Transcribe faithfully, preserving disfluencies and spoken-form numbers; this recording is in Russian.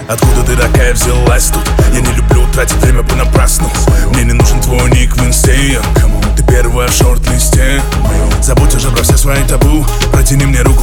Откуда ты такая взялась тут? Я не люблю тратить время понапрасну. Мне не нужен твой ник в инсте. Ты первая в шорт-листе. Забудь уже про все свои табу. Протяни мне руку.